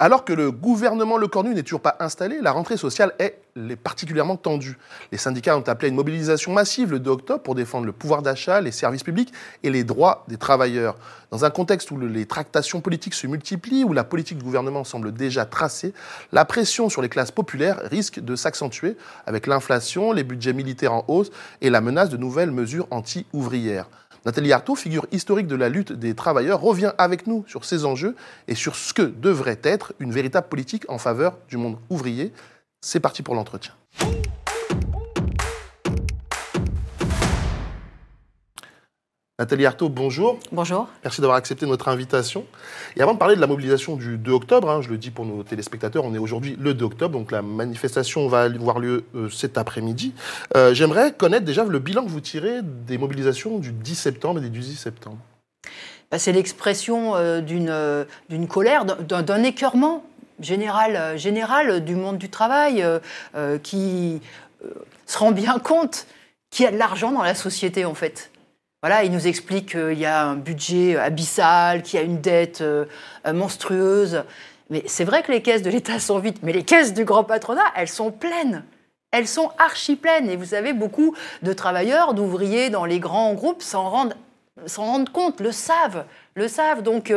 Alors que le gouvernement Lecornu n'est toujours pas installé, la rentrée sociale est particulièrement tendue. Les syndicats ont appelé à une mobilisation massive le 2 octobre pour défendre le pouvoir d'achat, les services publics et les droits des travailleurs. Dans un contexte où les tractations politiques se multiplient, où la politique du gouvernement semble déjà tracée, la pression sur les classes populaires risque de s'accentuer avec l'inflation, les budgets militaires en hausse et la menace de nouvelles mesures anti-ouvrières. Nathalie Arthaud, figure historique de la lutte des travailleurs, revient avec nous sur ces enjeux et sur ce que devrait être une véritable politique en faveur du monde ouvrier. C'est parti pour l'entretien. Nathalie Arthaud, bonjour. Bonjour. Merci d'avoir accepté notre invitation. Et avant de parler de la mobilisation du 2 octobre, je le dis pour nos téléspectateurs, on est aujourd'hui le 2 octobre, donc la manifestation va avoir lieu cet après-midi. J'aimerais connaître déjà le bilan que vous tirez des mobilisations du 10 septembre et du 18 septembre. C'est l'expression d'une colère, d'un écœurement général du monde du travail qui se rend bien compte qu'il y a de l'argent dans la société, en fait. Voilà, il nous explique qu'il y a un budget abyssal, qu'il y a une dette monstrueuse. Mais c'est vrai que les caisses de l'État sont vides, mais les caisses du grand patronat, elles sont pleines. Elles sont archi pleines. Et vous savez, beaucoup de travailleurs, d'ouvriers dans les grands groupes s'en rendent compte, le savent. Donc,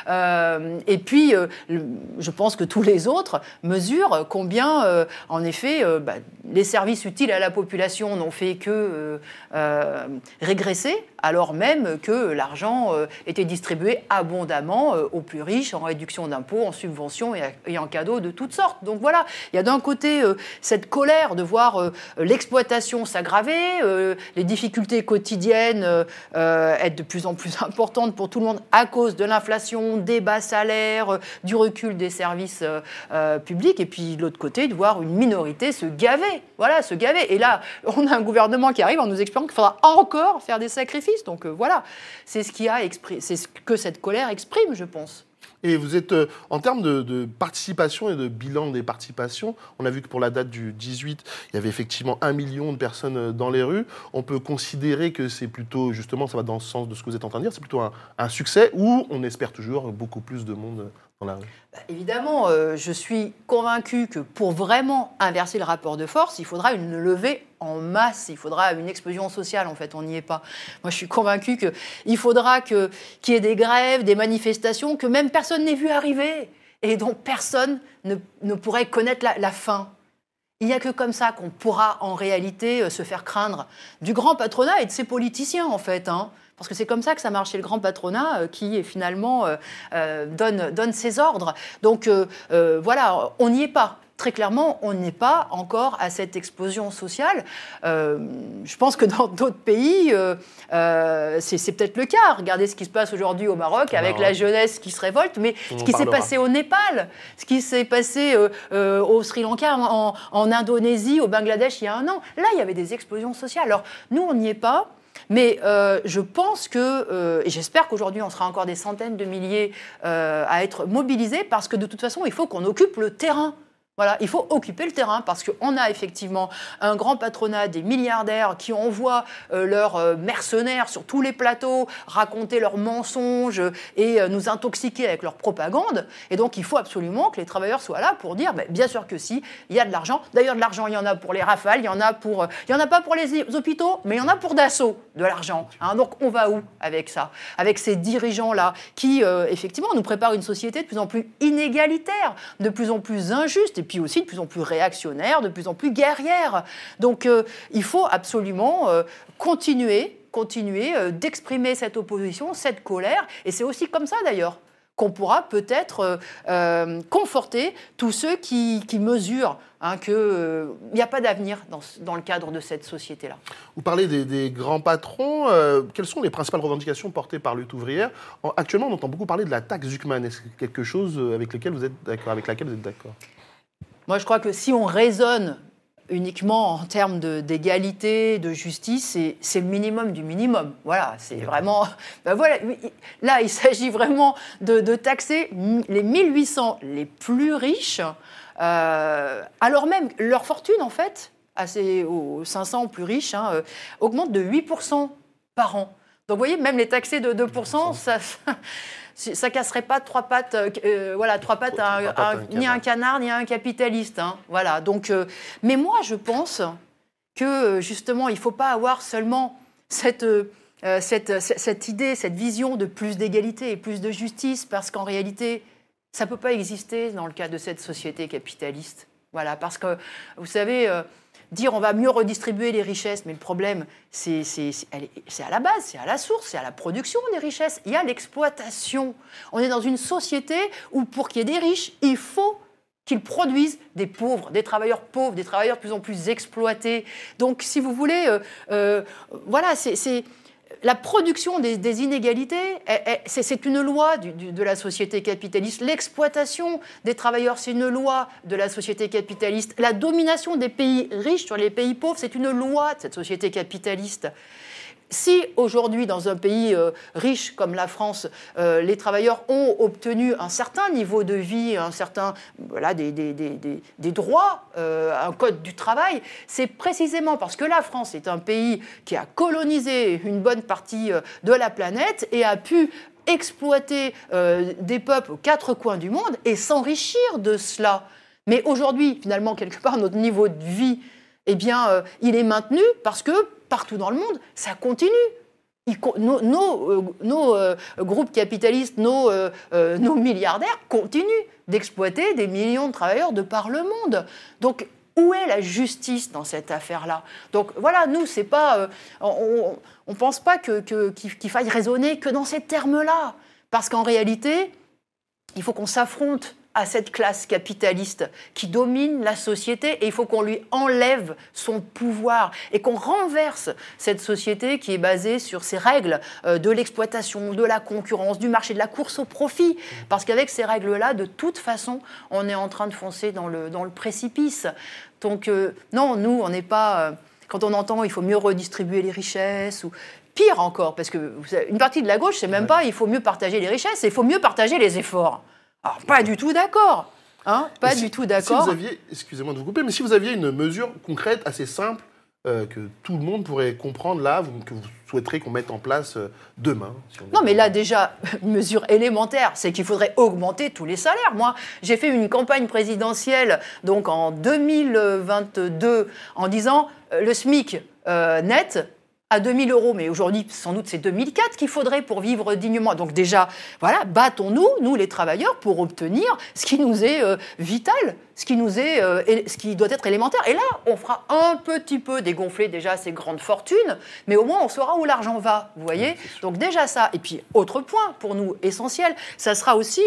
et puis, je pense que tous les autres mesurent combien, en effet, les services utiles à la population n'ont fait que régresser, alors même que l'argent était distribué abondamment aux plus riches, en réduction d'impôts, en subventions et en cadeaux de toutes sortes. Donc voilà, il y a d'un côté cette colère de voir l'exploitation s'aggraver, les difficultés quotidiennes être de plus en plus importantes pour tout le monde, à cause de l'inflation, des bas salaires, du recul des services publics, et puis de l'autre côté, de voir une minorité se gaver. Voilà, se gaver. Et là, on a un gouvernement qui arrive en nous expliquant qu'il faudra encore faire des sacrifices. Donc voilà, c'est ce que cette colère exprime, je pense. Et vous êtes, en termes de participation et de bilan des participations, on a vu que pour la date du 18, il y avait effectivement 1 million de personnes dans les rues. On peut considérer que c'est plutôt, justement, ça va dans le sens de ce que vous êtes en train de dire, c'est plutôt un succès ou on espère toujours beaucoup plus de monde dans la rue? Évidemment, je suis convaincue que pour vraiment inverser le rapport de force, il faudra une levée en masse, il faudra une explosion sociale, en fait, on n'y est pas. Moi, je suis convaincue qu'il faudra qu'il y ait des grèves, des manifestations que même personne n'ait vu arriver et dont personne ne pourrait connaître la fin. Il n'y a que comme ça qu'on pourra en réalité se faire craindre du grand patronat et de ses politiciens, en fait, Parce que c'est comme ça que ça marche chez le grand patronat qui finalement donne ses ordres. Donc voilà, on n'y est pas. Très clairement, on n'est pas encore à cette explosion sociale. Je pense que dans d'autres pays, c'est peut-être le cas. Regardez ce qui se passe aujourd'hui au Maroc avec la jeunesse qui se révolte, mais ce qui s'est passé au Népal, ce qui s'est passé au Sri Lanka, en Indonésie, au Bangladesh il y a 1 an. Là, il y avait des explosions sociales. Alors, nous, on n'y est pas. Mais je pense que, et j'espère qu'aujourd'hui, on sera encore des centaines de milliers à être mobilisés, parce que de toute façon, il faut qu'on occupe le terrain. Voilà, il faut occuper le terrain parce qu'on a effectivement un grand patronat, des milliardaires qui envoient leurs mercenaires sur tous les plateaux, raconter leurs mensonges et nous intoxiquer avec leur propagande. Et donc, il faut absolument que les travailleurs soient là pour dire, bien sûr que si, il y a de l'argent. D'ailleurs, de l'argent, il y en a pour les Rafales, il y en a pas pour les hôpitaux, mais il y en a pour Dassault, de l'argent. Donc, on va où avec ça? Avec ces dirigeants-là qui, effectivement, nous préparent une société de plus en plus inégalitaire, de plus en plus injuste, et puis aussi de plus en plus réactionnaire, de plus en plus guerrière. Donc il faut absolument continuer d'exprimer cette opposition, cette colère, et c'est aussi comme ça d'ailleurs qu'on pourra peut-être conforter tous ceux qui mesurent qu'il n'y a pas d'avenir dans le cadre de cette société-là. Vous parlez des grands patrons. Quelles sont les principales revendications portées par Lutte ouvrière? Actuellement, on entend beaucoup parler de la taxe Zuckman. Est-ce que c'est quelque chose avec laquelle vous êtes d'accord? Moi, je crois que si on raisonne uniquement en termes d'égalité, de justice, c'est le minimum du minimum. Voilà, c'est vraiment... voilà. Là, il s'agit vraiment de taxer les 1800 les plus riches, alors même leur fortune, en fait, aux 500 plus riches, augmente de 8% par an. Donc, vous voyez, même les taxer de 2%, ça casserait pas trois pattes ni un canard ni un capitaliste. Hein. Voilà. Donc, mais moi, je pense que justement, il ne faut pas avoir seulement cette idée, cette vision de plus d'égalité et plus de justice, parce qu'en réalité, ça ne peut pas exister dans le cadre de cette société capitaliste. Voilà, parce que, vous savez, dire on va mieux redistribuer les richesses, mais le problème, c'est à la base, c'est à la source, c'est à la production des richesses. Il y a l'exploitation. On est dans une société où, pour qu'il y ait des riches, il faut qu'ils produisent des pauvres, des travailleurs de plus en plus exploités. Donc, si vous voulez, voilà, c'est la production des inégalités, c'est une loi de la société capitaliste. L'exploitation des travailleurs, c'est une loi de la société capitaliste. La domination des pays riches sur les pays pauvres, c'est une loi de cette société capitaliste. Si aujourd'hui, dans un pays riche comme la France, les travailleurs ont obtenu un certain niveau de vie, des droits, un code du travail, c'est précisément parce que la France est un pays qui a colonisé une bonne partie de la planète et a pu exploiter des peuples aux quatre coins du monde et s'enrichir de cela. Mais aujourd'hui, finalement, quelque part, notre niveau de vie, il est maintenu parce que partout dans le monde, ça continue. Nos groupes capitalistes, nos milliardaires continuent d'exploiter des millions de travailleurs de par le monde. Donc, où est la justice dans cette affaire-là ? Donc voilà, nous, c'est pas, on ne pense pas qu'il faille raisonner que dans ces termes-là. Parce qu'en réalité, il faut qu'on s'affronte à cette classe capitaliste qui domine la société et il faut qu'on lui enlève son pouvoir et qu'on renverse cette société qui est basée sur ces règles de l'exploitation, de la concurrence, du marché, de la course au profit. Parce qu'avec ces règles-là, de toute façon, on est en train de foncer dans le précipice. Donc non, nous, on n'est pas... quand on entend il faut mieux redistribuer les richesses ou... Pire encore, parce qu'une partie de la gauche, c'est même pas il faut mieux partager les richesses, il faut mieux partager les efforts. Alors, pas du tout d'accord. Hein, pas du tout d'accord. Si vous aviez, excusez-moi de vous couper, mais si vous aviez une mesure concrète, assez simple, que tout le monde pourrait comprendre là, que vous souhaiterez qu'on mette en place demain. Non, mais là, déjà, une mesure élémentaire, c'est qu'il faudrait augmenter tous les salaires. Moi, j'ai fait une campagne présidentielle donc en 2022 en disant le SMIC net à 2 000 €, mais aujourd'hui, sans doute, c'est 2004 qu'il faudrait pour vivre dignement. Donc déjà, voilà, battons-nous, nous les travailleurs, pour obtenir ce qui nous est vital, ce qui doit être élémentaire. Et là, on fera un petit peu dégonfler déjà ces grandes fortunes, mais au moins, on saura où l'argent va, vous voyez. Oui, donc déjà ça. Et puis, autre point, pour nous, essentiel, ça sera aussi,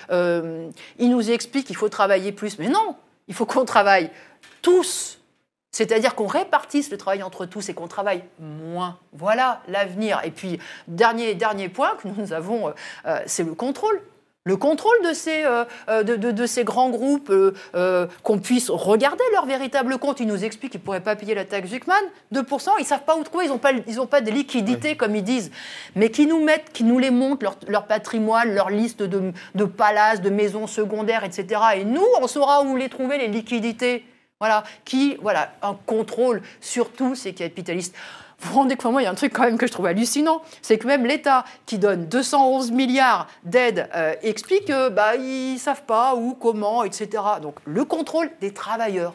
il nous explique qu'il faut travailler plus. Mais non, il faut qu'on travaille tous. C'est-à-dire qu'on répartisse le travail entre tous et qu'on travaille moins. Voilà l'avenir. Et puis, dernier point que nous avons, c'est le contrôle. Le contrôle de ces grands groupes, qu'on puisse regarder leur véritable compte. Ils nous expliquent qu'ils ne pourraient pas payer la taxe Zuckman, 2%, ils ne savent pas où trouver, ils n'ont pas de liquidité, comme ils disent. Mais qui nous les montrent, leur patrimoine, leur liste de palaces, de maisons secondaires, etc. Et nous, on saura où les trouver, les liquidités. Voilà, un contrôle sur tous ces capitalistes. Vous vous rendez compte, moi, il y a un truc quand même que je trouve hallucinant, c'est que même l'État qui donne 211 milliards d'aides explique qu'ils ne savent pas où, comment, etc. Donc le contrôle des travailleurs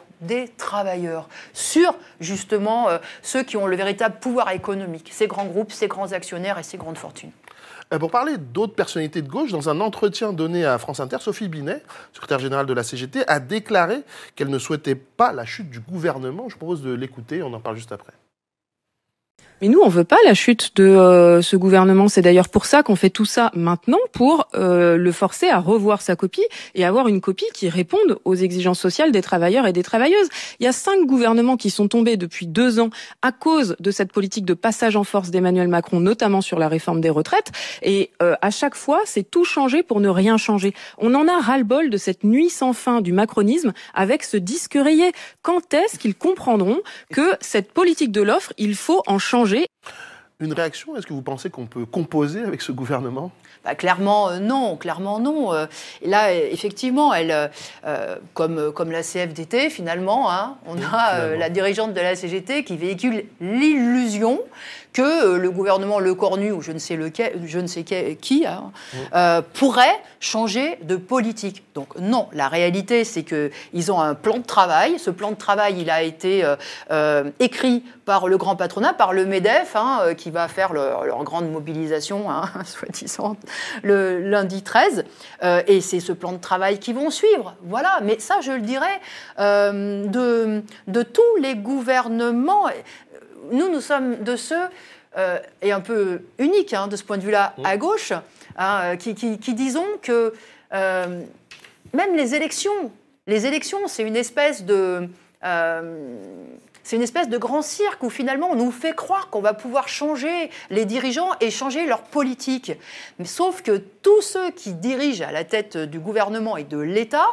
sur justement ceux qui ont le véritable pouvoir économique, ces grands groupes, ces grands actionnaires et ces grandes fortunes. Pour parler d'autres personnalités de gauche, dans un entretien donné à France Inter, Sophie Binet, secrétaire générale de la CGT, a déclaré qu'elle ne souhaitait pas la chute du gouvernement. Je vous propose de l'écouter, on en parle juste après. Mais nous, on veut pas la chute de ce gouvernement. C'est d'ailleurs pour ça qu'on fait tout ça maintenant, pour le forcer à revoir sa copie et avoir une copie qui réponde aux exigences sociales des travailleurs et des travailleuses. Il y a 5 gouvernements qui sont tombés depuis 2 ans à cause de cette politique de passage en force d'Emmanuel Macron, notamment sur la réforme des retraites. Et à chaque fois, c'est tout changer pour ne rien changer. On en a ras-le-bol de cette nuit sans fin du macronisme avec ce disque rayé. Quand est-ce qu'ils comprendront que cette politique de l'offre, il faut en changer? Une réaction ? Est-ce que vous pensez qu'on peut composer avec ce gouvernement ? Clairement non. Et là, effectivement, comme la CFDT, finalement, on a la dirigeante de la CGT qui véhicule l'illusion que le gouvernement Lecornu ou je ne sais qui pourrait changer de politique. Donc non, la réalité, c'est qu'ils ont un plan de travail. Ce plan de travail, il a été écrit par le grand patronat, par le MEDEF, qui va faire leur grande mobilisation, soi-disant, le lundi 13. Et c'est ce plan de travail qu'ils vont suivre. Voilà, mais ça, je le dirais, de tous les gouvernements. Nous sommes de ceux, et un peu uniques de ce point de vue-là, à gauche, qui disons que même les élections, c'est une espèce de... c'est une espèce de grand cirque où finalement on nous fait croire qu'on va pouvoir changer les dirigeants et changer leur politique. Mais sauf que tous ceux qui dirigent à la tête du gouvernement et de l'État,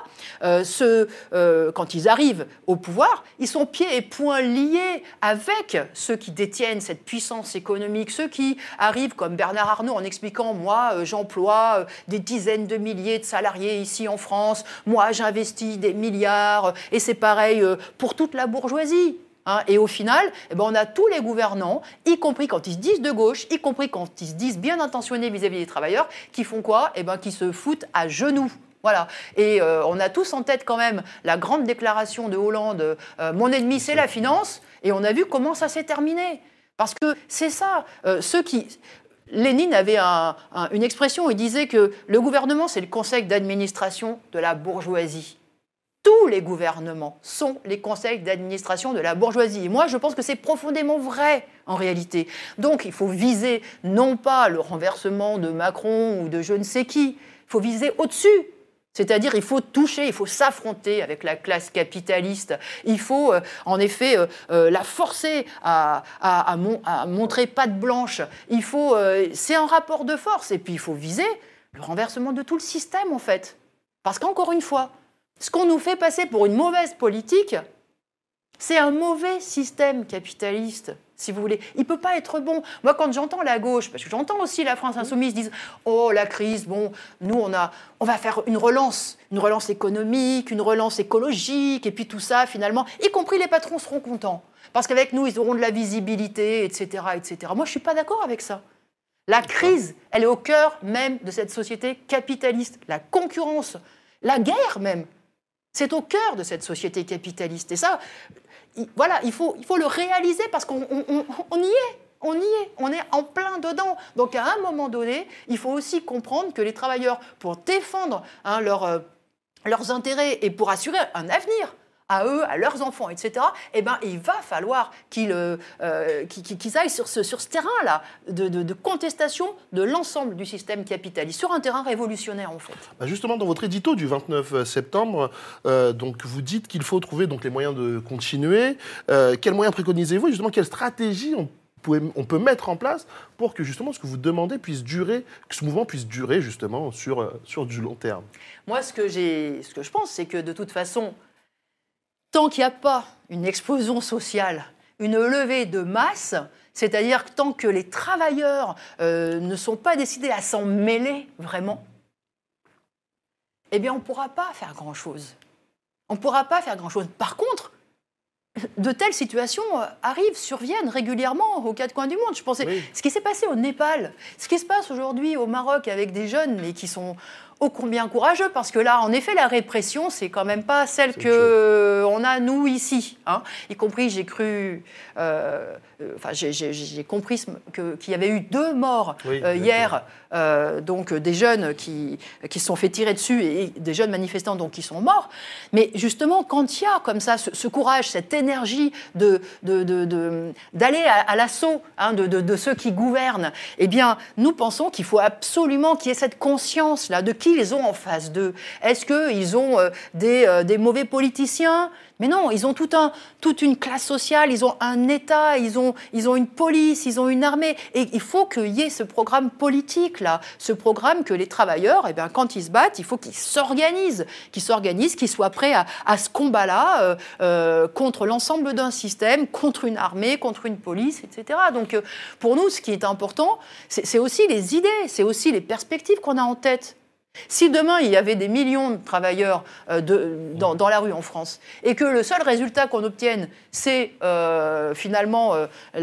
quand ils arrivent au pouvoir, ils sont pieds et poings liés avec ceux qui détiennent cette puissance économique, ceux qui arrivent comme Bernard Arnault en expliquant « moi, j'emploie des dizaines de milliers de salariés ici en France, moi, j'investis des milliards, et c'est pareil pour toute la bourgeoisie ». Et au final, on a tous les gouvernants, y compris quand ils se disent de gauche, y compris quand ils se disent bien intentionnés vis-à-vis des travailleurs, qui font quoi ? Qui se foutent à genoux. Voilà. Et on a tous en tête quand même la grande déclaration de Hollande « Mon ennemi, c'est la finance », et on a vu comment ça s'est terminé. Parce que c'est ça, Lénine avait une expression, il disait que le gouvernement, c'est le conseil d'administration de la bourgeoisie. Tous les gouvernements sont les conseils d'administration de la bourgeoisie. Et moi, je pense que c'est profondément vrai, en réalité. Donc, il faut viser non pas le renversement de Macron ou de je ne sais qui, il faut viser au-dessus. C'est-à-dire, il faut toucher, il faut s'affronter avec la classe capitaliste. Il faut, en effet, la forcer à montrer patte blanche. C'est un rapport de force. Et puis, il faut viser le renversement de tout le système, en fait. Parce qu'encore une fois, ce qu'on nous fait passer pour une mauvaise politique, c'est un mauvais système capitaliste, si vous voulez. Il ne peut pas être bon. Moi, quand j'entends la gauche, parce que j'entends aussi la France insoumise, disent « Oh, la crise, nous, on va faire une relance économique, une relance écologique, et puis tout ça, finalement, y compris les patrons seront contents. Parce qu'avec nous, ils auront de la visibilité, etc. etc. » Moi, je ne suis pas d'accord avec ça. La crise, elle est au cœur même de cette société capitaliste. La concurrence, la guerre même. C'est au cœur de cette société capitaliste. Et ça, voilà, il faut le réaliser parce qu'on y est. On est en plein dedans. Donc à un moment donné, il faut aussi comprendre que les travailleurs, pour défendre leurs intérêts et pour assurer un avenir à eux, à leurs enfants, etc., il va falloir qu'ils aillent sur ce terrain-là de contestation de l'ensemble du système capitaliste, sur un terrain révolutionnaire, en fait. Justement, dans votre édito du 29 septembre, donc, vous dites qu'il faut trouver les moyens de continuer. Quels moyens préconisez-vous et justement, quelle stratégie on peut mettre en place pour que justement ce que vous demandez puisse durer, que ce mouvement puisse durer justement sur du long terme? Moi, ce que je pense, c'est que de toute façon, tant qu'il n'y a pas une explosion sociale, une levée de masse, c'est-à-dire tant que les travailleurs ne sont pas décidés à s'en mêler vraiment, on ne pourra pas faire grand-chose. On ne pourra pas faire grand-chose. Par contre, de telles situations surviennent régulièrement aux quatre coins du monde. Je pensais, ce qui s'est passé au Népal, ce qui se passe aujourd'hui au Maroc avec des jeunes, mais qui sont ô combien courageux, parce que là, en effet, la répression, c'est quand même pas celle qu'on a, nous, ici. Y compris, j'ai compris qu'il y avait eu 2 morts hier, donc des jeunes qui se sont fait tirer dessus, et des jeunes manifestants donc, qui sont morts. Mais justement, quand il y a comme ça ce courage, cette énergie d'aller à l'assaut de ceux qui gouvernent, nous pensons qu'il faut absolument qu'il y ait cette conscience-là de qui ils ont en face d'eux. Est-ce qu'ils ont des mauvais politiciens ? Mais non, ils ont toute une classe sociale, ils ont un État, ils ont une police, ils ont une armée. Et il faut qu'il y ait ce programme politique-là, ce programme que les travailleurs, quand ils se battent, il faut qu'ils s'organisent, qu'ils soient prêts à ce combat-là contre l'ensemble d'un système, contre une armée, contre une police, etc. Donc, pour nous, ce qui est important, c'est aussi les idées, c'est aussi les perspectives qu'on a en tête. Si demain, il y avait des millions de travailleurs dans la rue en France et que le seul résultat qu'on obtienne, c'est finalement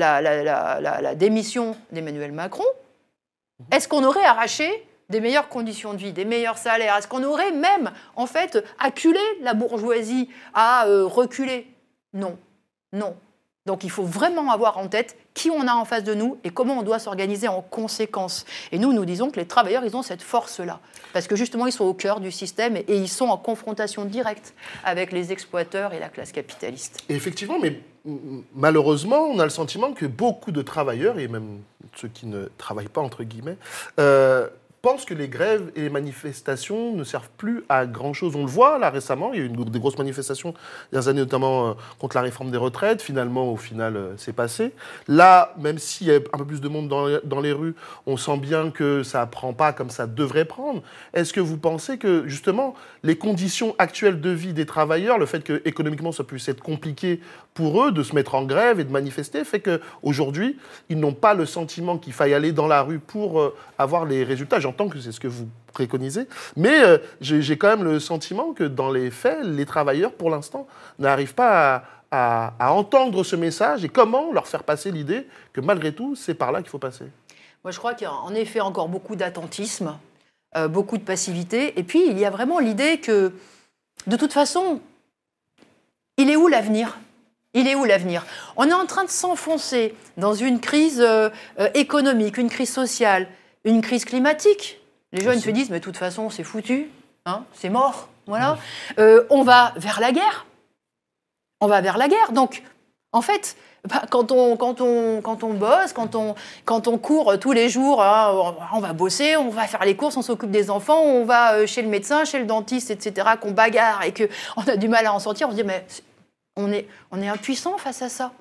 la démission d'Emmanuel Macron, est-ce qu'on aurait arraché des meilleures conditions de vie, des meilleurs salaires? Est-ce qu'on aurait même, en fait, acculé la bourgeoisie à reculer? Non, non. Donc il faut vraiment avoir en tête qui on a en face de nous et comment on doit s'organiser en conséquence. Et nous disons que les travailleurs, ils ont cette force-là. Parce que justement, ils sont au cœur du système et ils sont en confrontation directe avec les exploiteurs et la classe capitaliste. Et effectivement, mais malheureusement, on a le sentiment que beaucoup de travailleurs, et même ceux qui ne travaillent pas, entre guillemets, pensent que les grèves et les manifestations ne servent plus à grand-chose. On le voit, là, récemment, il y a eu des grosses manifestations il y a des années, notamment contre la réforme des retraites. Finalement, au final, c'est passé. Là, même s'il y a un peu plus de monde dans les rues, on sent bien que ça ne prend pas comme ça devrait prendre. Est-ce que vous pensez que, justement, les conditions actuelles de vie des travailleurs, le fait qu'économiquement, ça puisse être compliqué pour eux de se mettre en grève et de manifester, fait qu'aujourd'hui, ils n'ont pas le sentiment qu'il faille aller dans la rue pour avoir les résultats. J'entends que c'est ce que vous préconisez, mais j'ai quand même le sentiment que dans les faits, les travailleurs, pour l'instant, n'arrivent pas à entendre ce message et comment leur faire passer l'idée que malgré tout, c'est par là qu'il faut passer. Moi, je crois qu'il y a en effet encore beaucoup d'attentisme, beaucoup de passivité, et puis il y a vraiment l'idée que, de toute façon, il est où l'avenir ? Il est où l'avenir ? On est en train de s'enfoncer dans une crise économique, une crise sociale, une crise climatique. Les jeunes se disent, mais de toute façon, c'est foutu, hein, c'est mort, voilà. On va vers la guerre. On va vers la guerre. Donc, en fait, quand on bosse, quand on court tous les jours, hein, on va bosser, on va faire les courses, on s'occupe des enfants, on va chez le médecin, chez le dentiste, etc., qu'on bagarre et qu'on a du mal à en sortir, on se dit, mais on est impuissant face à ça.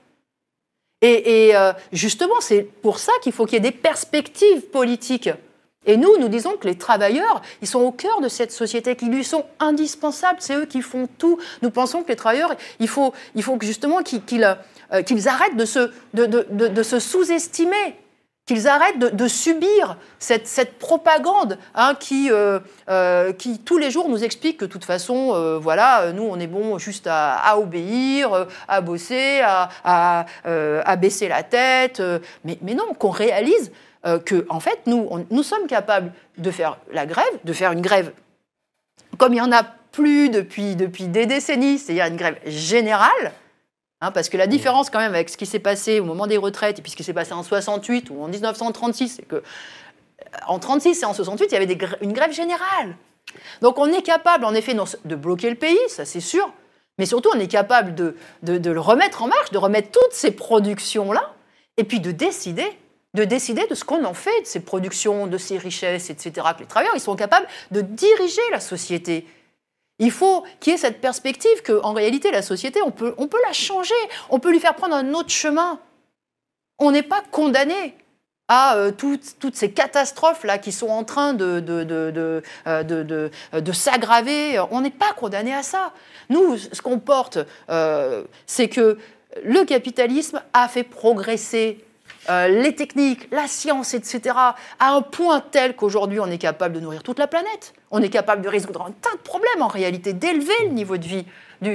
Et justement, c'est pour ça qu'il faut qu'il y ait des perspectives politiques. Et nous disons que les travailleurs, ils sont au cœur de cette société, qui lui sont indispensables, c'est eux qui font tout. Nous pensons que les travailleurs, il faut que justement qu'ils arrêtent de se sous-estimer, qu'ils arrêtent de subir cette propagande hein, qui tous les jours nous explique que de toute façon, voilà, nous on est bon juste à obéir, à bosser, à baisser la tête, mais non, qu'on réalise que en fait nous sommes capables de faire la grève, de faire une grève comme il y en a plus depuis des décennies, c'est-à-dire une grève générale. Hein, parce que la différence quand même avec ce qui s'est passé au moment des retraites et puis ce qui s'est passé en 68 ou en 1936, c'est qu'en 1936 et en 68, il y avait une grève générale. Donc on est capable en effet de bloquer le pays, ça c'est sûr, mais surtout on est capable de le remettre en marche, de remettre toutes ces productions-là et puis de décider de ce qu'on en fait de ces productions, de ces richesses, etc. Que les travailleurs ils sont capables de diriger la société. Il faut qu'il y ait cette perspective qu'en réalité, la société, on peut la changer, on peut lui faire prendre un autre chemin. On n'est pas condamné à toutes ces catastrophes-là qui sont en train de s'aggraver. On n'est pas condamné à ça. Nous, ce qu'on porte, c'est que le capitalisme a fait progresser les techniques, la science, etc., à un point tel qu'aujourd'hui, on est capable de nourrir toute la planète. On est capable de résoudre un tas de problèmes, en réalité, d'élever le niveau de vie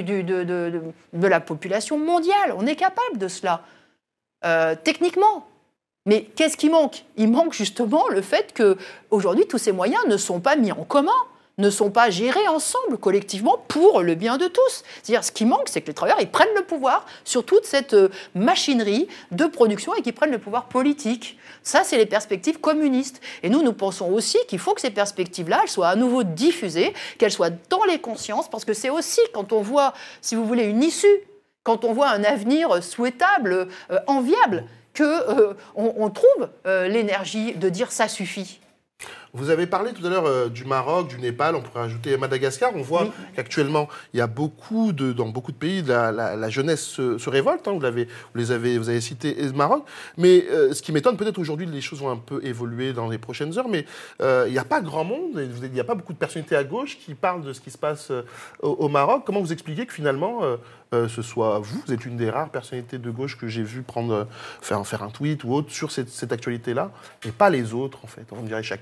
de la population mondiale. On est capable de cela, techniquement. Mais qu'est-ce qui manque ? Il manque justement le fait qu'aujourd'hui, tous ces moyens ne sont pas mis en commun, ne sont pas gérés ensemble, collectivement, pour le bien de tous. C'est-à-dire, ce qui manque, c'est que les travailleurs ils prennent le pouvoir sur toute cette machinerie de production et qu'ils prennent le pouvoir politique. Ça, c'est les perspectives communistes. Et nous pensons aussi qu'il faut que ces perspectives-là, elles soient à nouveau diffusées, qu'elles soient dans les consciences, parce que c'est aussi quand on voit, si vous voulez, une issue, quand on voit un avenir souhaitable, enviable, qu'on trouve l'énergie de dire « ça suffit ». Vous avez parlé tout à l'heure du Maroc, du Népal, on pourrait ajouter Madagascar. On voit qu'actuellement, il y a dans beaucoup de pays, la jeunesse se révolte. Hein, vous avez cité le Maroc. Mais ce qui m'étonne, peut-être aujourd'hui, les choses vont un peu évoluer dans les prochaines heures, mais il n'y a pas grand monde, il n'y a pas beaucoup de personnalités à gauche qui parlent de ce qui se passe au Maroc. Comment vous expliquez que finalement, ce soit vous êtes une des rares personnalités de gauche que j'ai vu faire un tweet ou autre sur cette actualité-là, et pas les autres, en fait. On dirait chacun fait ce qu'il veut.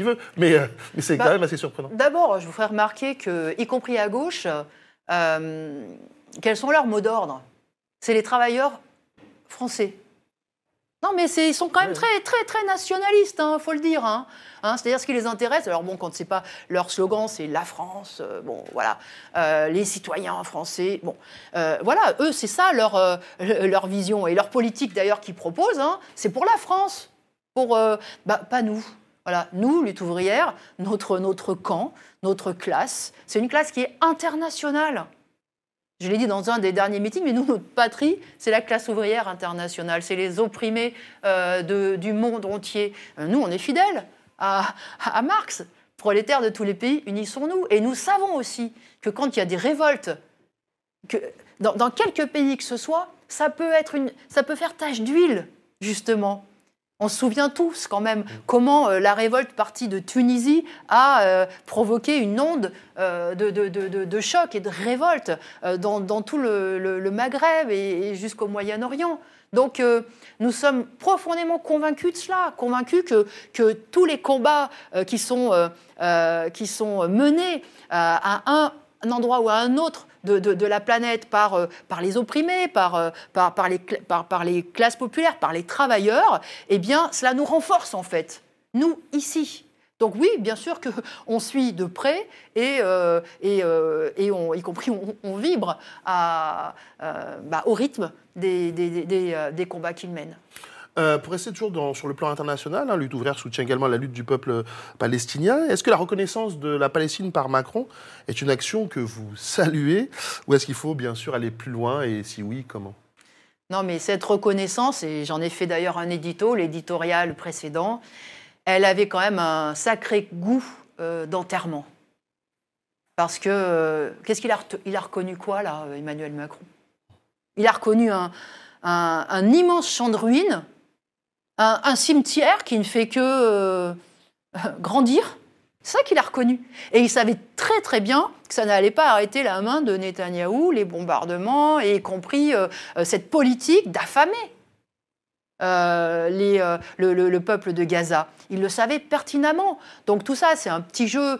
veux, mais c'est quand même assez surprenant. D'abord, je vous ferai remarquer que, y compris à gauche, quels sont leurs mots d'ordre ? C'est les travailleurs français. Non, mais ils sont quand même très, très, très nationalistes, faut le dire. C'est-à-dire ce qui les intéresse. Alors bon, quand c'est pas leur slogan, c'est la France. Les citoyens français. Voilà, eux, c'est ça leur vision et leur politique d'ailleurs qu'ils proposent. C'est pour la France, pas nous. Voilà, nous, lutte ouvrière, notre camp, notre classe, c'est une classe qui est internationale. Je l'ai dit dans un des derniers meetings, mais nous, notre patrie, c'est la classe ouvrière internationale, c'est les opprimés du monde entier. Nous, on est fidèles à Marx. Prolétaires de tous les pays, unissons-nous. Et nous savons aussi que quand il y a des révoltes, que dans quelques pays que ce soit, ça peut faire tache d'huile, justement. On se souvient tous quand même comment la révolte partie de Tunisie a provoqué une onde de choc et de révolte dans tout le Maghreb et jusqu'au Moyen-Orient. Donc nous sommes profondément convaincus de cela, convaincus que tous les combats qui sont menés à un endroit ou à un autre de la planète par les opprimés, par les classes populaires, par les travailleurs, eh bien, cela nous renforce en fait, nous, ici. Donc oui, bien sûr qu'on suit de près et y compris on vibre au rythme des combats qu'ils mènent. Pour rester toujours sur le plan international, Lutte ouvrière soutient également la lutte du peuple palestinien. Est-ce que la reconnaissance de la Palestine par Macron est une action que vous saluez ou est-ce qu'il faut bien sûr aller plus loin et si oui, comment ? Non, mais cette reconnaissance, et j'en ai fait d'ailleurs un l'éditorial précédent, elle avait quand même un sacré goût d'enterrement. Parce que, qu'est-ce qu'il a reconnu quoi, là, Emmanuel Macron ? Il a reconnu un immense champ de ruines, un cimetière qui ne fait que grandir. C'est ça qu'il a reconnu. Et il savait très très bien que ça n'allait pas arrêter la main de Netanyahou, les bombardements, et y compris cette politique d'affamer le peuple de Gaza. Il le savait pertinemment. Donc tout ça, c'est un petit jeu,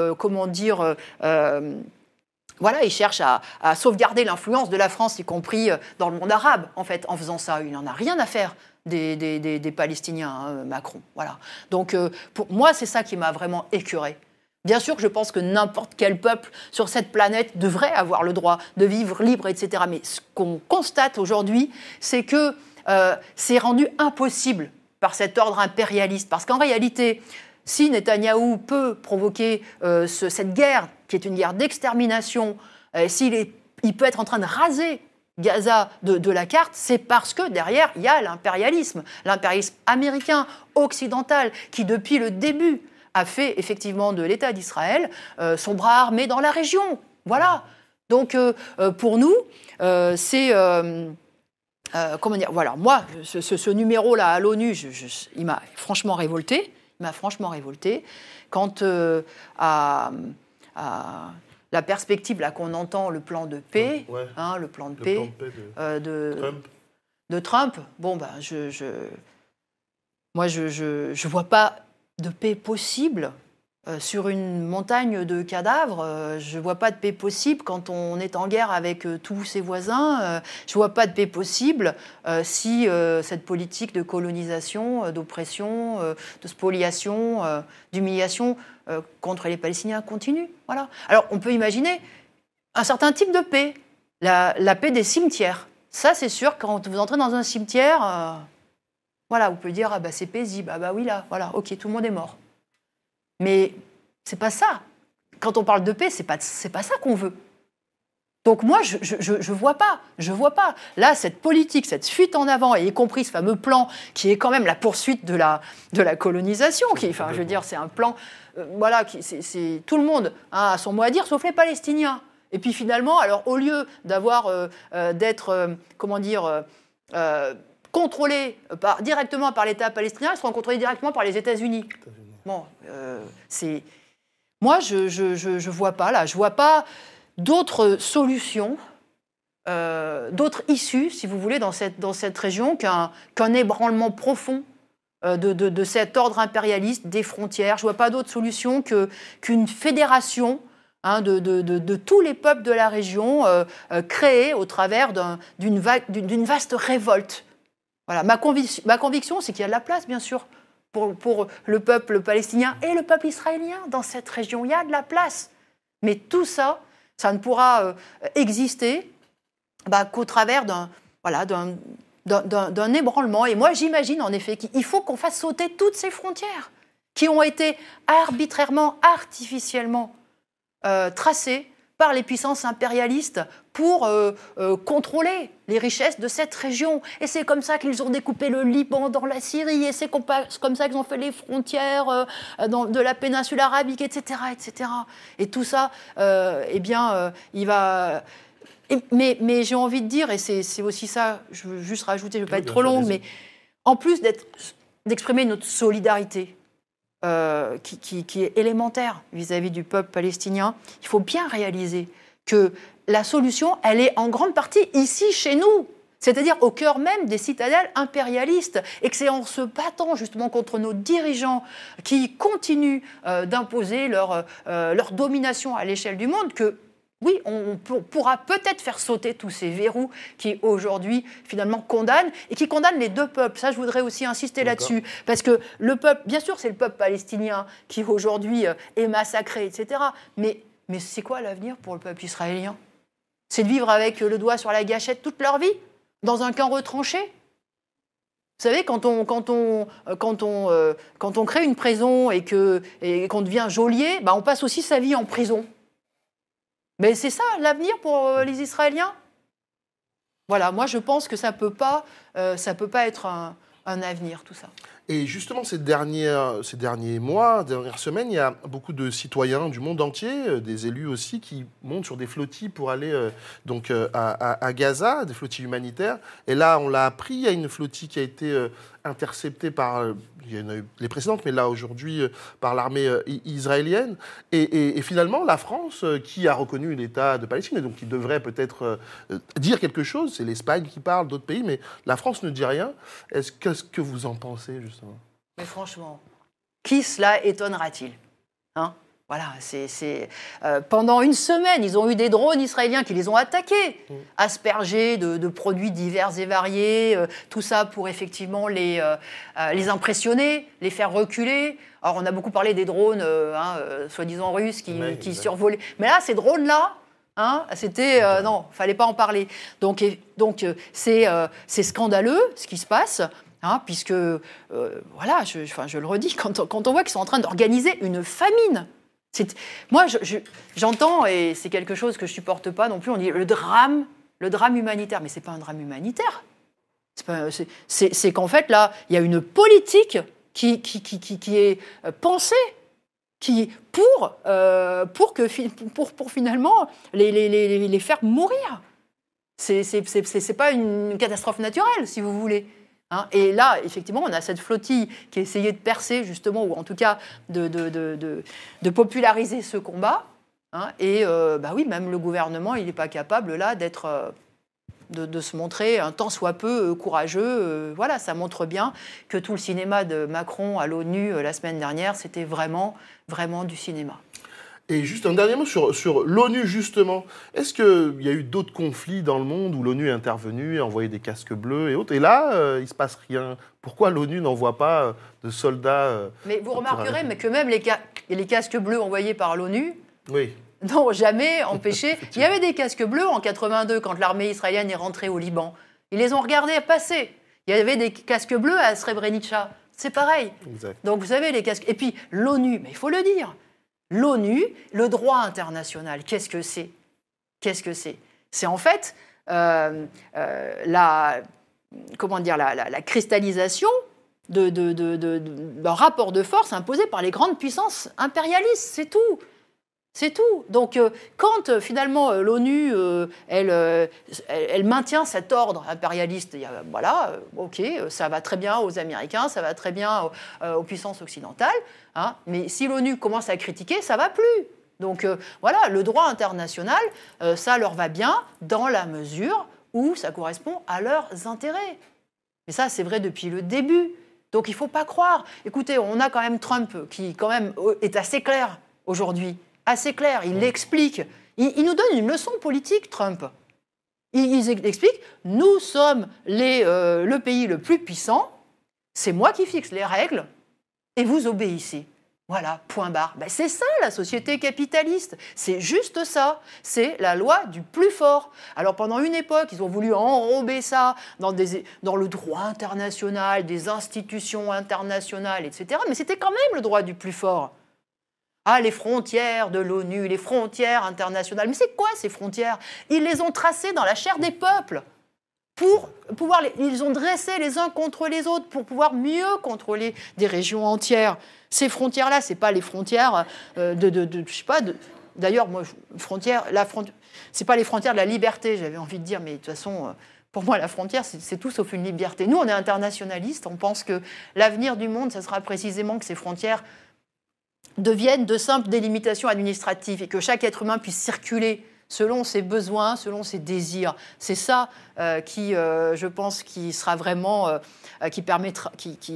il cherche à sauvegarder l'influence de la France, y compris dans le monde arabe, en fait, en faisant ça. Il n'en a rien à faire des Palestiniens, Macron. Voilà. Donc, pour moi, c'est ça qui m'a vraiment écœurée. Bien sûr que je pense que n'importe quel peuple sur cette planète devrait avoir le droit de vivre libre, etc. Mais ce qu'on constate aujourd'hui, c'est que c'est rendu impossible par cet ordre impérialiste. Parce qu'en réalité, si Netanyahou peut provoquer cette guerre, qui est une guerre d'extermination, il peut être en train de raser Gaza de la carte, c'est parce que derrière, il y a l'impérialisme américain, occidental, qui depuis le début a fait effectivement de l'État d'Israël son bras armé dans la région. Voilà. Donc pour nous, c'est... voilà, moi, ce numéro-là à l'ONU, il m'a franchement révolté. Quant à la perspective là qu'on entend, le plan de paix, le plan de paix de Trump. Bon, moi, je vois pas de paix possible sur une montagne de cadavres. Je vois pas de paix possible quand on est en guerre avec tous ses voisins. Je vois pas de paix possible si cette politique de colonisation, d'oppression, de spoliation, d'humiliation contre les Palestiniens continue. Voilà. Alors, on peut imaginer un certain type de paix, la paix des cimetières. Ça, c'est sûr, quand vous entrez dans un cimetière, vous pouvez dire c'est paisible, oui là, voilà, ok, tout le monde est mort. Mais c'est pas ça. Quand on parle de paix, c'est pas ça qu'on veut. Donc moi, je vois pas. Là, cette politique, cette fuite en avant, et y compris ce fameux plan qui est quand même la poursuite de la colonisation, c'est un plan, c'est tout le monde a son mot à dire, sauf les Palestiniens. Et puis finalement, alors au lieu d'être contrôlés directement par l'État palestinien, ils seront contrôlés directement par les États-Unis. Bon, moi, je vois pas là. Je vois pas d'autres solutions, d'autres issues, si vous voulez, dans cette région qu'un ébranlement profond de cet ordre impérialiste des frontières. Je ne vois pas d'autre solution qu'une fédération de tous les peuples de la région créée au travers d'une vaste révolte. Voilà. Ma conviction, c'est qu'il y a de la place, bien sûr, pour le peuple palestinien et le peuple israélien dans cette région. Il y a de la place. Mais tout ça, ça ne pourra exister qu'au travers d'un ébranlement. Et moi, j'imagine en effet qu'il faut qu'on fasse sauter toutes ces frontières qui ont été arbitrairement, artificiellement tracées par les puissances impérialistes pour contrôler les richesses de cette région. Et c'est comme ça qu'ils ont découpé le Liban dans la Syrie, et c'est comme ça qu'ils ont fait les frontières de la péninsule arabique, etc., etc. Et tout ça, il va... Mais j'ai envie de dire, et c'est aussi ça, je veux juste rajouter, je ne veux pas être trop longue, mais en plus d'exprimer notre solidarité, qui est élémentaire vis-à-vis du peuple palestinien, il faut bien réaliser que la solution, elle est en grande partie ici, chez nous, c'est-à-dire au cœur même des citadelles impérialistes, et que c'est en se battant justement contre nos dirigeants qui continuent d'imposer leur domination à l'échelle du monde que oui, on pourra peut-être faire sauter tous ces verrous qui, aujourd'hui, finalement, condamnent, et qui condamnent les deux peuples. Ça, je voudrais aussi insister là-dessus. Parce que le peuple, bien sûr, c'est le peuple palestinien qui, aujourd'hui, est massacré, etc. Mais c'est quoi l'avenir pour le peuple israélien ? C'est de vivre avec le doigt sur la gâchette toute leur vie, dans un camp retranché ? Vous savez, quand on crée une prison et qu'on devient geôlier, on passe aussi sa vie en prison. Mais c'est ça l'avenir pour les Israéliens ? Voilà, moi je pense que ça peut pas être un avenir, tout ça. Et justement, ces derniers mois, dernières semaines, il y a beaucoup de citoyens du monde entier, des élus aussi, qui montent sur des flottilles pour aller à Gaza, des flottilles humanitaires. Et là, on l'a appris, il y a une flottille qui a été interceptée par... il y en a eu les précédentes, mais là, aujourd'hui, par l'armée israélienne. Et finalement, la France, qui a reconnu l'État de Palestine, et donc qui devrait peut-être dire quelque chose, c'est l'Espagne qui parle, d'autres pays, mais la France ne dit rien. Qu'est-ce que vous en pensez, justement ? Mais franchement, qui cela étonnera-t-il ? Voilà, pendant une semaine, ils ont eu des drones israéliens qui les ont attaqués, aspergés de produits divers et variés, tout ça pour effectivement les impressionner, les faire reculer. Alors, on a beaucoup parlé des drones, soi-disant russes, qui survolaient. Mais là, ces drones-là, c'était... non, il ne fallait pas en parler. Donc c'est scandaleux, ce qui se passe. Puisque, voilà, je le redis, quand on voit qu'ils sont en train d'organiser une famine, moi, j'entends, et c'est quelque chose que je ne supporte pas non plus, on dit le drame humanitaire. Mais ce n'est pas un drame humanitaire. C'est qu'en fait, là, il y a une politique qui est pensée pour finalement les faire mourir. C'est pas une catastrophe naturelle, si vous voulez. Et là, effectivement, on a cette flottille qui essayait de percer, justement, ou en tout cas de populariser ce combat. Et oui, même le gouvernement, il n'est pas capable, là, de se montrer un tant soit peu courageux. Voilà, ça montre bien que tout le cinéma de Macron à l'ONU la semaine dernière, c'était vraiment, vraiment du cinéma. Et juste un dernier mot sur l'ONU, justement. Est-ce qu'il y a eu d'autres conflits dans le monde où l'ONU est intervenue, a envoyé des casques bleus et autres ? Et là, il ne se passe rien. Pourquoi l'ONU n'envoie pas de soldats Mais vous remarquerez que même les casques bleus envoyés par l'ONU n'ont jamais empêché... Il y avait des casques bleus en 82, quand l'armée israélienne est rentrée au Liban. Ils les ont regardés passer. Il y avait des casques bleus à Srebrenica. C'est pareil. Exact. Donc vous savez, les casques... Et puis l'ONU, mais il faut le dire... L'ONU, le droit international, qu'est-ce que c'est ? C'est en fait la cristallisation d'un rapport de force imposé par les grandes puissances impérialistes, c'est tout. C'est tout. Donc, quand finalement l'ONU, elle maintient cet ordre impérialiste, ok, ça va très bien aux Américains, ça va très bien aux puissances occidentales, mais si l'ONU commence à critiquer, ça ne va plus. Donc, voilà, le droit international, ça leur va bien dans la mesure où ça correspond à leurs intérêts. Mais ça, c'est vrai depuis le début. Donc il ne faut pas croire. Écoutez, on a quand même Trump qui quand même est assez clair aujourd'hui. Assez clair, il l'explique. Il nous donne une leçon politique, Trump. Il explique, nous sommes le pays le plus puissant, c'est moi qui fixe les règles et vous obéissez. Voilà, point barre. Ben, c'est ça la société capitaliste. C'est juste ça. C'est la loi du plus fort. Alors pendant une époque, ils ont voulu enrober ça dans le droit international, des institutions internationales, etc. Mais c'était quand même le droit du plus fort. Ah, les frontières de l'ONU, les frontières internationales. Mais c'est quoi ces frontières? Ils les ont tracées dans la chair des peuples. Pour pouvoir ils ont dressé les uns contre les autres pour pouvoir mieux contrôler des régions entières. Ces frontières-là, c'est pas les frontières je sais pas. D'ailleurs, moi, c'est pas les frontières de la liberté. J'avais envie de dire, mais de toute façon, pour moi, la frontière, c'est tout sauf une liberté. Nous, on est internationalistes. On pense que l'avenir du monde, ça sera précisément que ces frontières deviennent de simples délimitations administratives et que chaque être humain puisse circuler selon ses besoins, selon ses désirs. C'est ça qui, je pense, qui sera vraiment, qui permettra,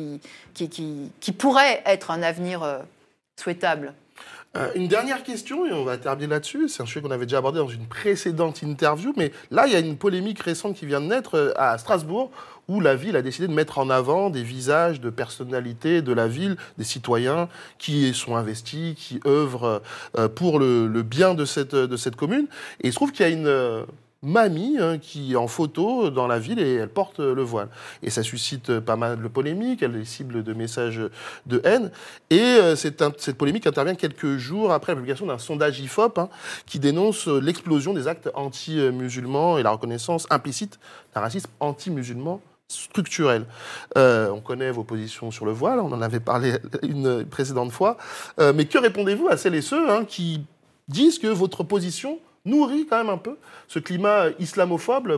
qui pourrait être un avenir souhaitable. Une dernière question, et on va terminer là-dessus. C'est un sujet qu'on avait déjà abordé dans une précédente interview, mais là, il y a une polémique récente qui vient de naître à Strasbourg, où la ville a décidé de mettre en avant des visages de personnalités de la ville, des citoyens qui sont investis, qui œuvrent pour le bien de cette commune. Et il se trouve qu'il y a une mamie qui est en photo dans la ville et elle porte le voile. Et ça suscite pas mal de polémiques, elle est cible de messages de haine. Et cette polémique intervient quelques jours après la publication d'un sondage IFOP qui dénonce l'explosion des actes anti-musulmans et la reconnaissance implicite d'un racisme anti-musulman structurel. On connaît vos positions sur le voile, on en avait parlé une précédente fois. Mais que répondez-vous à celles et ceux qui disent que votre position nourrit quand même un peu ce climat islamophobe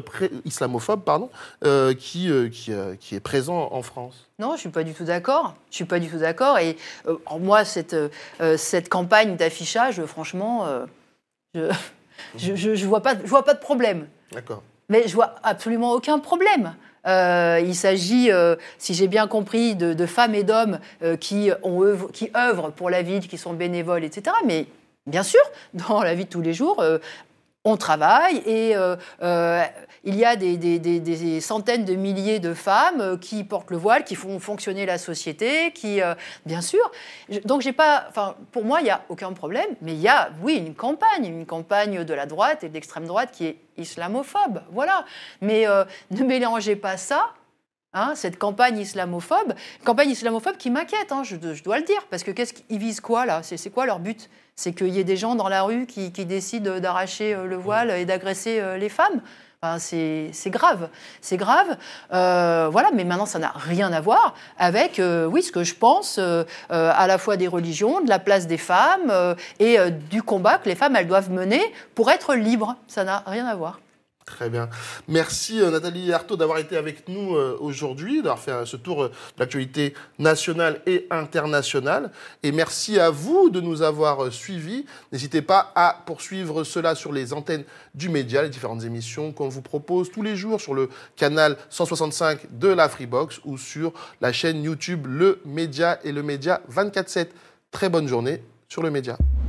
qui est présent en France? Non, je ne suis pas du tout d'accord. Et moi, cette campagne d'affichage, franchement, je vois pas de problème. D'accord. Mais je vois absolument aucun problème. Il s'agit, si j'ai bien compris, de femmes et d'hommes qui œuvrent pour la ville, qui sont bénévoles, etc. Mais bien sûr, dans la vie de tous les jours, on travaille et il y a des centaines de milliers de femmes qui portent le voile, qui font fonctionner la société, bien sûr. Donc pour moi, il n'y a aucun problème, mais il y a, oui, une campagne de la droite et de l'extrême droite qui est islamophobe, voilà. Mais ne mélangez pas ça. Cette campagne islamophobe qui m'inquiète, je dois le dire, parce que ils visent quoi là? C'est quoi leur but? C'est qu'il y ait des gens dans la rue qui décident d'arracher le voile et d'agresser les femmes. C'est grave, voilà. Mais maintenant, ça n'a rien à voir avec, ce que je pense à la fois des religions, de la place des femmes et du combat que les femmes elles doivent mener pour être libres. Ça n'a rien à voir. Très bien. Merci Nathalie Arthaud d'avoir été avec nous aujourd'hui, d'avoir fait ce tour de l'actualité nationale et internationale. Et merci à vous de nous avoir suivis. N'hésitez pas à poursuivre cela sur les antennes du média, les différentes émissions qu'on vous propose tous les jours sur le canal 165 de la Freebox ou sur la chaîne YouTube Le Média et Le Média 24/7. Très bonne journée sur Le Média.